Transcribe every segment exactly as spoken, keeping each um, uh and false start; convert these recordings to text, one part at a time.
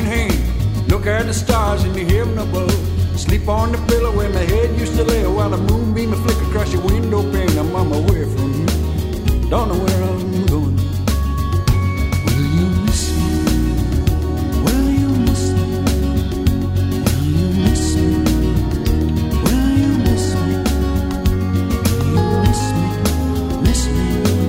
in hand. Look at the stars in the heaven above. Sleep on the pillow where my head used to lay, while the moonbeam will flicker across your window pane. I'm on my way from you. Don't know where I'm going. Will you miss me? Will you miss me? Will you miss me? Will you miss me? Will you miss me? Miss me?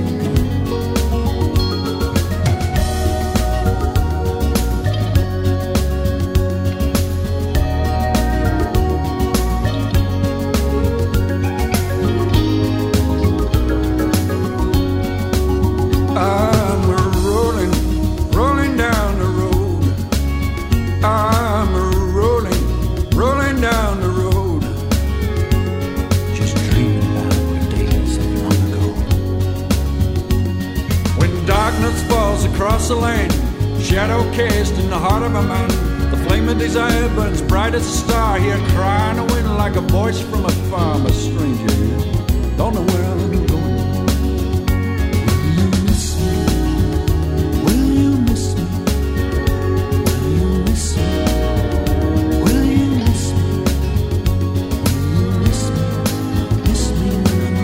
Across the land, shadow cast in the heart of a man. The flame of desire burns bright as a star. Here crying a wind like a voice from afar. I'm a stranger here, don't know where I'm going. Will you miss me? Will you miss me? Will you miss me? Will you miss me? Will you miss me? Miss me when I'm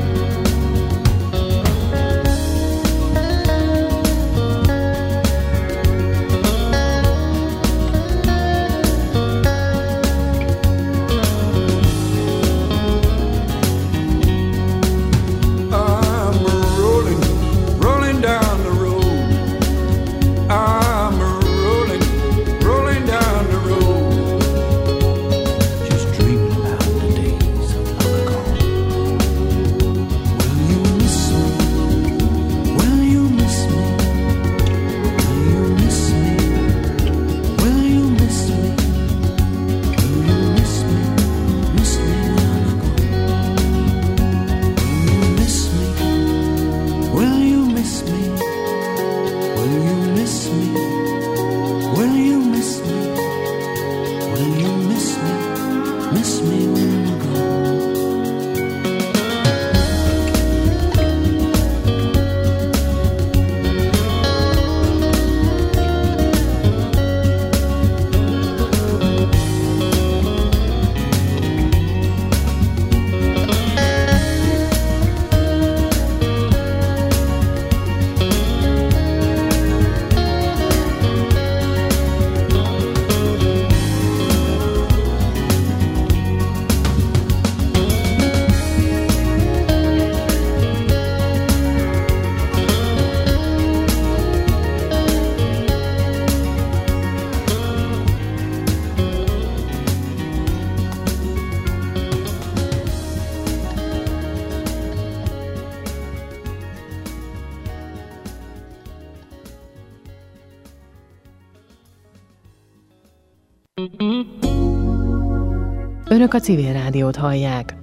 Önök a Civil Rádiót hallják.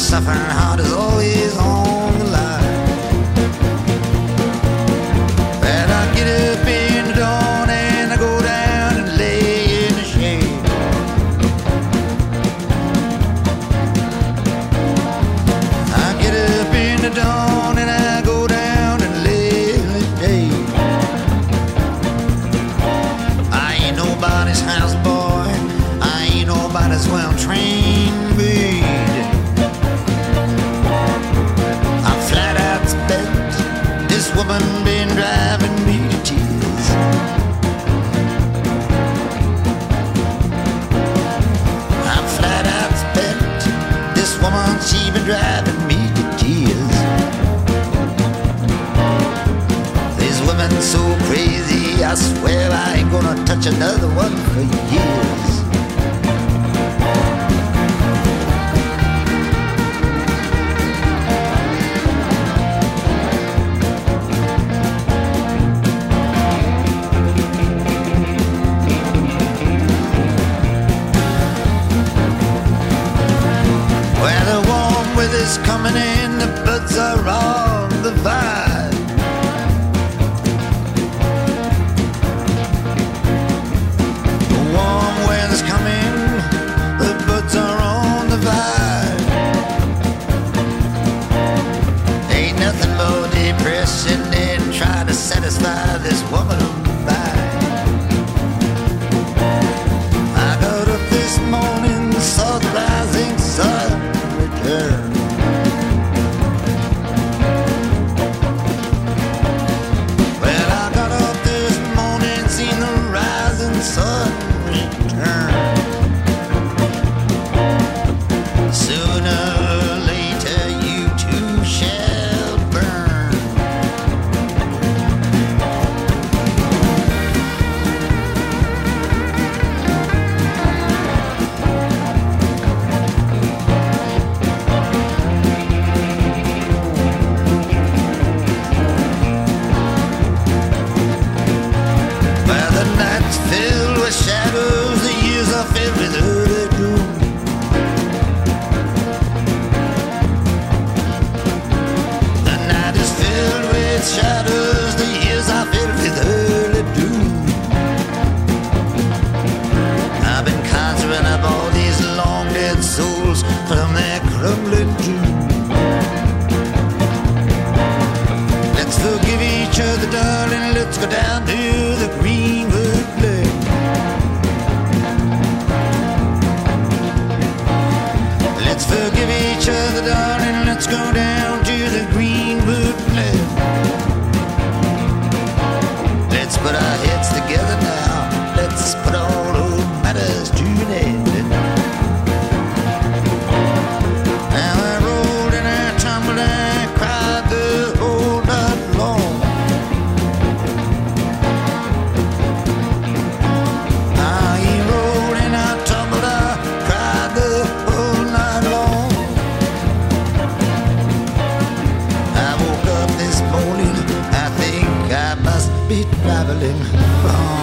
suffering heart is always on the line. But I get up in the dawn and I go down and lay in the shade. I get up in the dawn and I go down and lay in the shade. I ain't nobody's houseboy, I ain't nobody's well-trained breed. I'm flat out spent, this woman been driving me to tears. I'm flat out spent, this woman, she been driving me to tears. This woman's so crazy, I swear I ain't gonna touch another one for years. Where the warm weather's coming in, the birds are on the vine. The warm weather's coming, the birds are on the vine. Ain't nothing more depressing than trying to satisfy this woman of mine. I got up this morning, saw the rising sun return. Well, I got up this morning, seen the rising sun return. Sooner or later, you too shall burn. Where the night's filled with shadows, the years are filled with early gloom. The night is filled with shadows, the years are filled with early doom. I've been conjuring up all these long dead souls from their crumbling tomb. Let's forgive each other, darling, let's go down to the Greenwood Lake. Let's forgive each other, darling, let's go down to the Greenwood Lake. Let's put our heads together now, let's put all old matters to an end. Now I rolled and I tumbled and I cried the whole night long. I rolled and I tumbled, I cried the whole night long. I woke up this morning, I think I must be traveling wrong.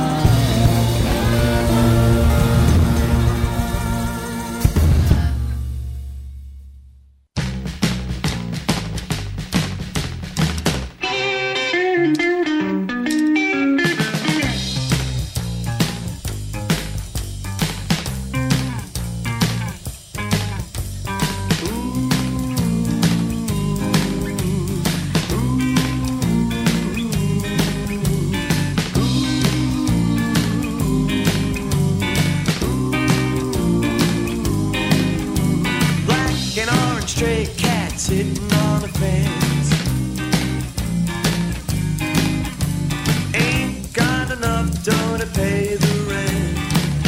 Black and orange stray cat sitting on a fence. Ain't got enough dough to pay the rent.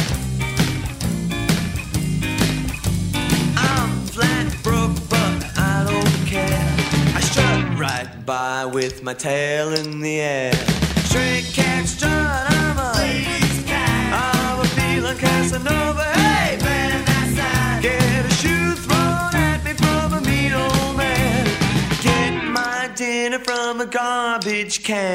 I'm flat broke, but I don't care. I strut right by with my tail in the air. Stray cat strut, I'm a ladies' cat. I'm a feeling Casanova. Hey, man, that's get a shoe thrown at me from a mean old man. Get my dinner from a garbage can.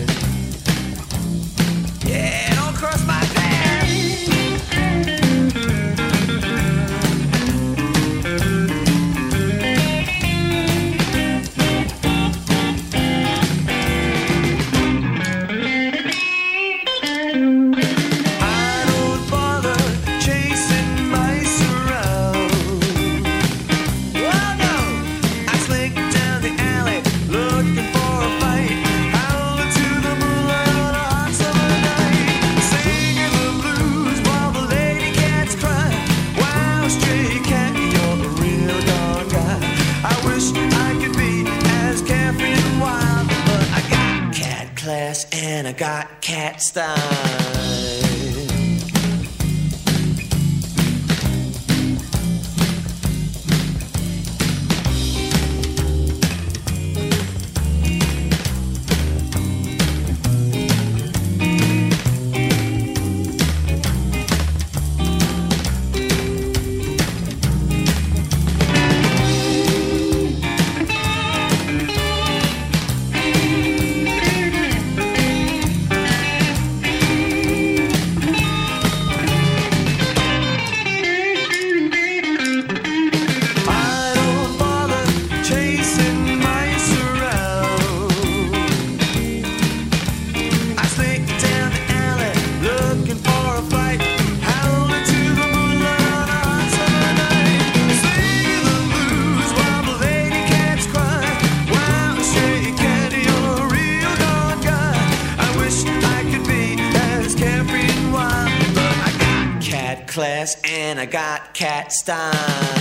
Yeah, don't cross my path. cat style. Class and I got cat style.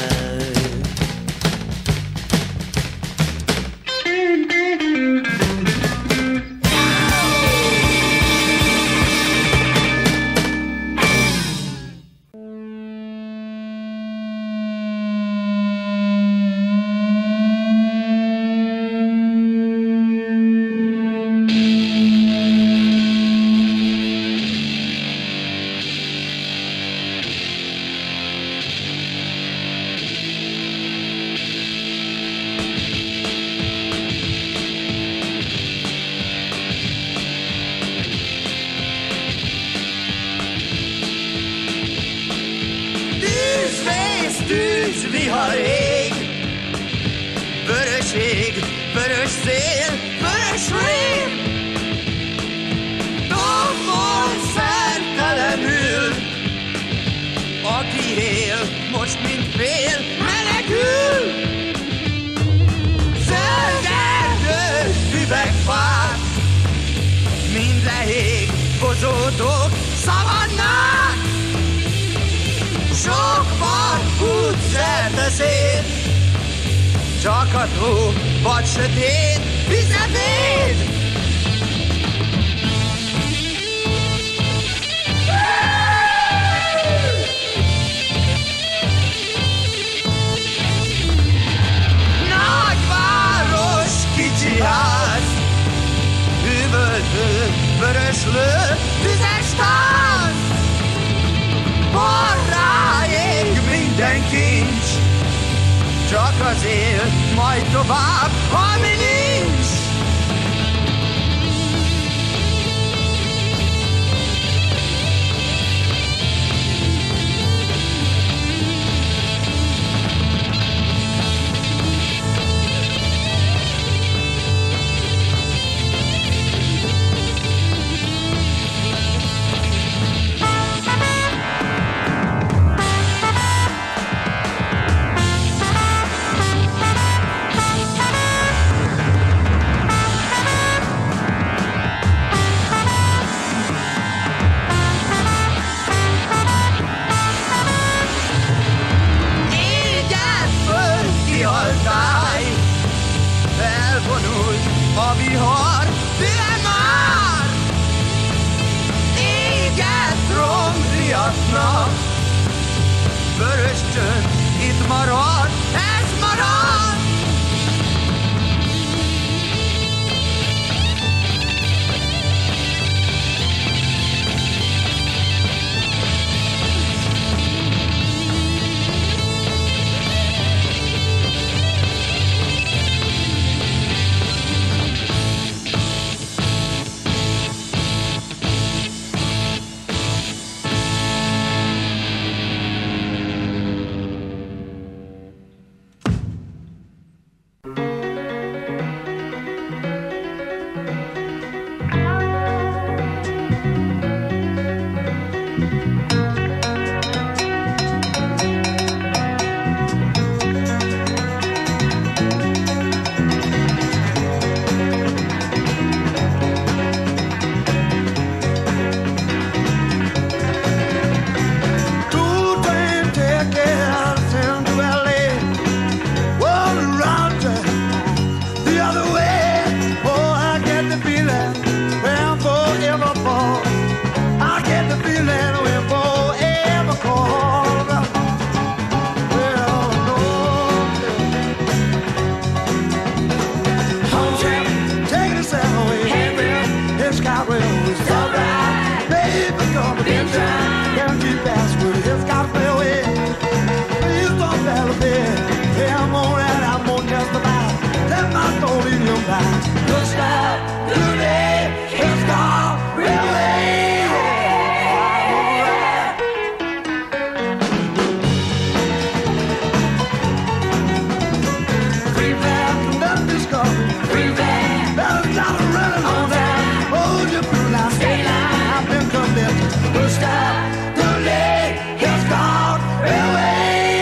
Csak a tó, vagy sötét, vizetét! Nagyváros, kicsi ház, üvöltő, vöröslő, tüzes táz! Borrá ég minden kincs, csak az él, majd tovább, ami nincs. A vihar, tűne már! Éget romriatnak, vörös csönd, itt marad, ez marad! baby, come been trying. Don't you pass with it, it's got me away. Please don't tell me. Hey, I'm on and I'm on just about. Let my soul in your mind. Don't stop today, it's gone real away. Free fast, nothing's coming. Free fast, better stop running on down. Hold your blue line, stay line. I've been convinced. Don't stop today, it's gone real away.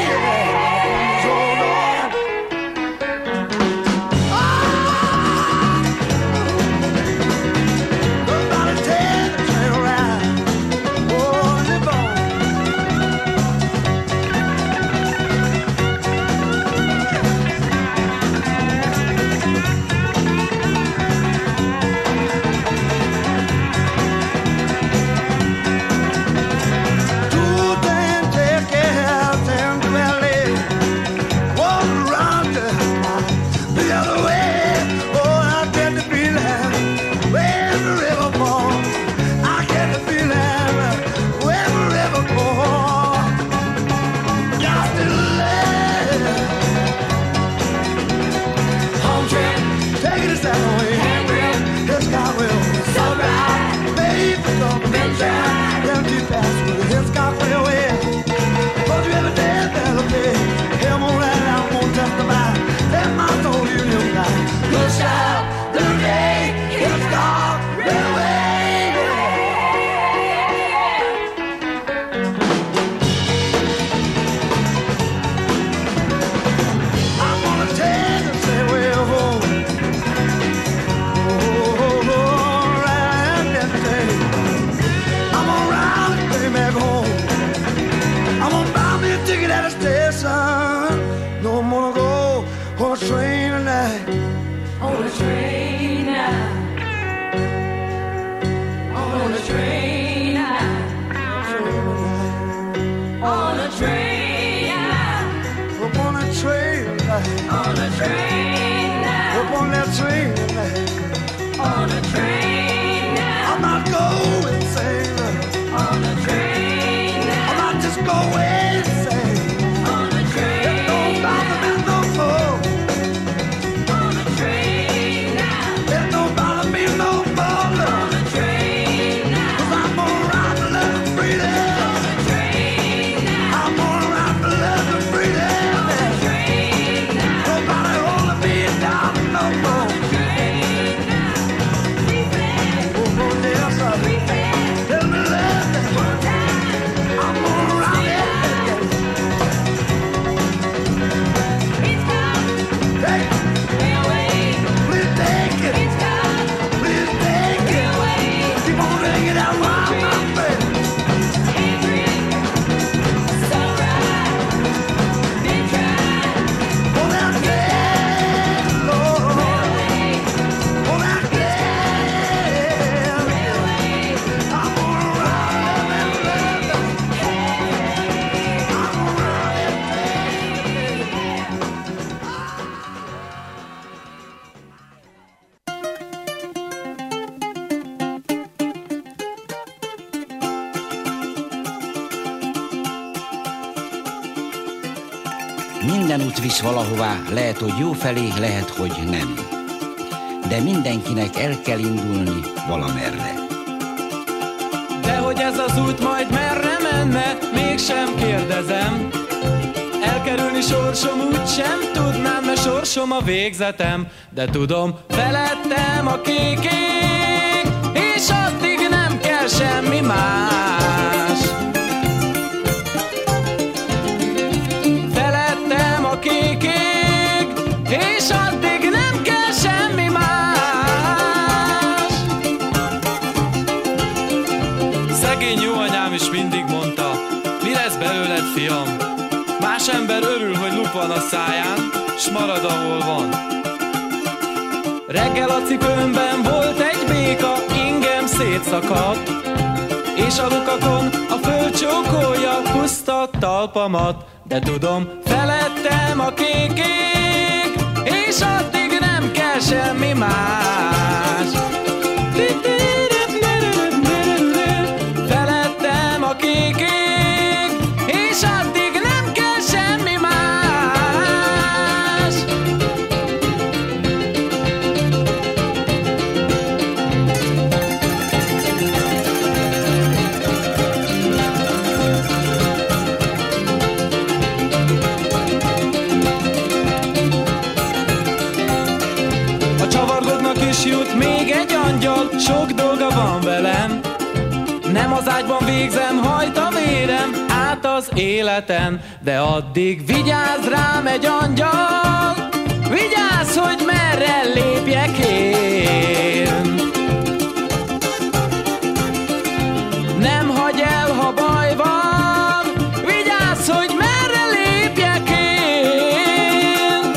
Minden út visz valahová, lehet, hogy jó felé, lehet, hogy nem. De mindenkinek el kell indulni valamerre. De hogy ez az út majd merre menne, mégsem kérdezem. Elkerülni sorsom úgysem tudnám, mert sorsom a végzetem. De tudom, felettem a kék ég, és addig nem kell semmi más. Felettem a kék ég, és addig nem kell semmi más. Szegény jó anyám is mindig mondta, mi lesz belőled, fiam? Más ember örül, hogy luk van a száján, s marad, ahol van. Reggel a cipőmben volt egy béka, ingem szétszakadt, és a lukakon a föld csókolja puszta talpamat. De tudom, felettem a kék ég, és addig nem kell semmi más. Nem az ágyban végzem, hajt a vérem át az életen, de addig vigyázz rám egy angyal, vigyázz, hogy merre lépjek én. Nem hagyj el, ha baj van, vigyázz, hogy merre lépjek én.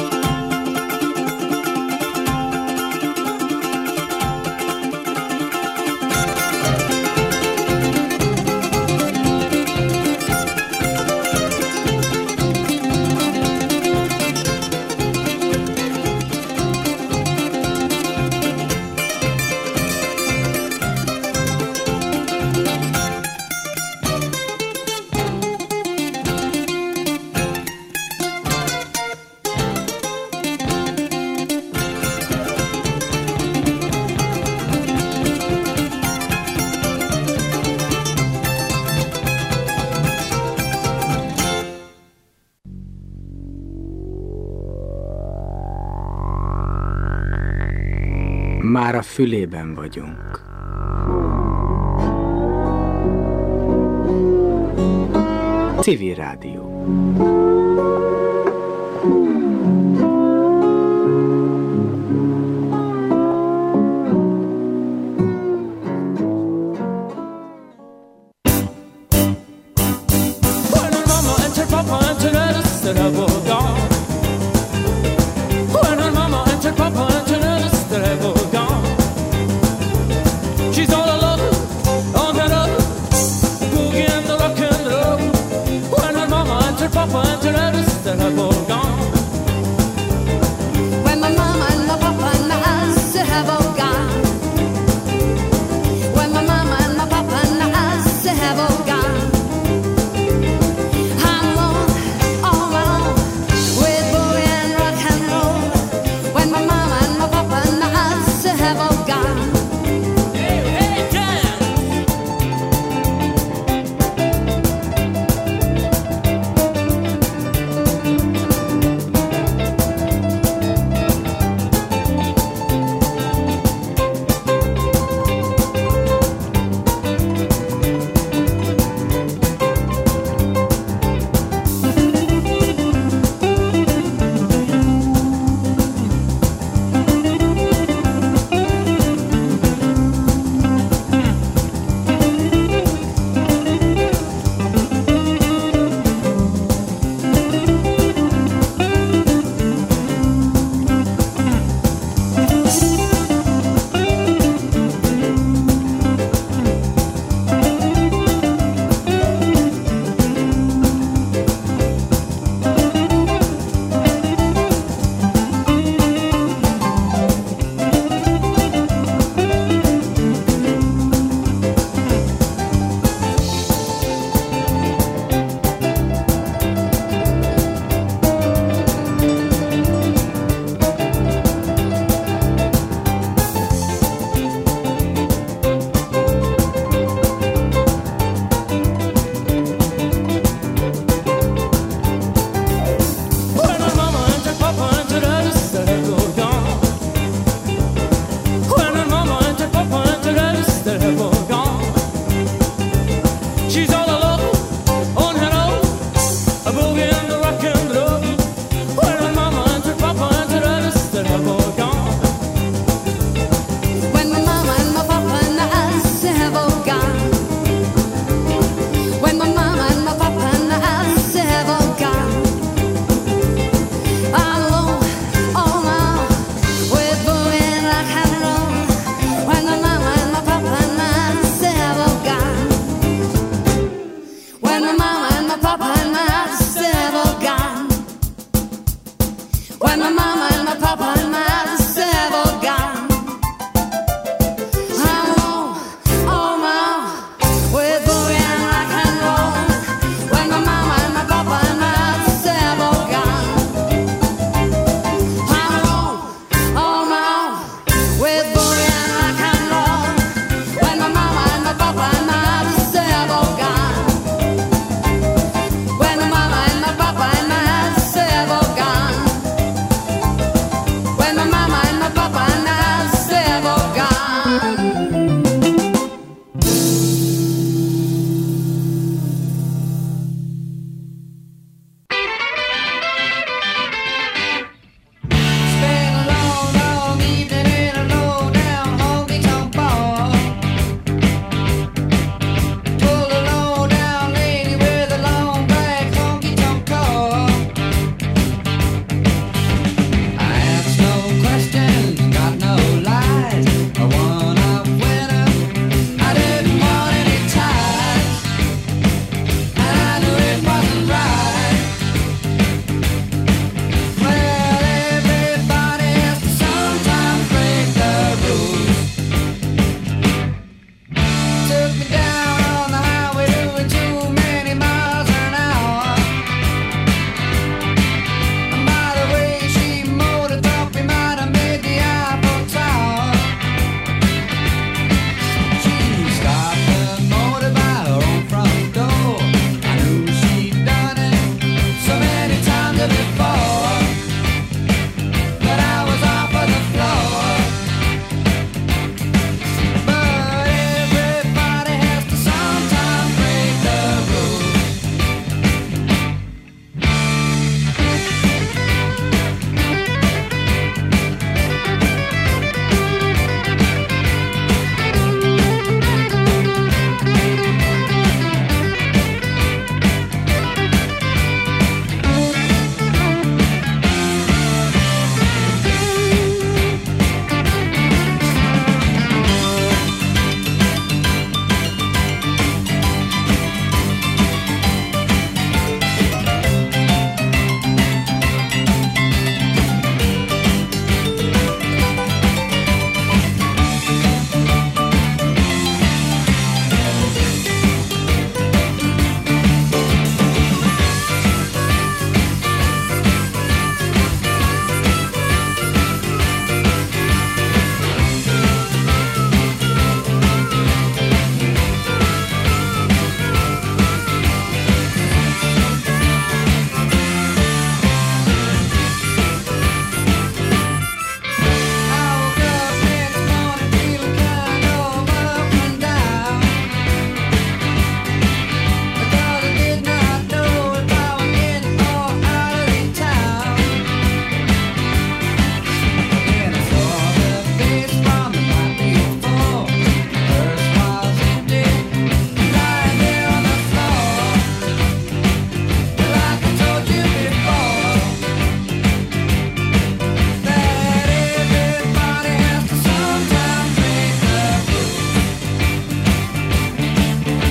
Már a fülében vagyunk. Civil Rádió. When her mama and her papa and her sister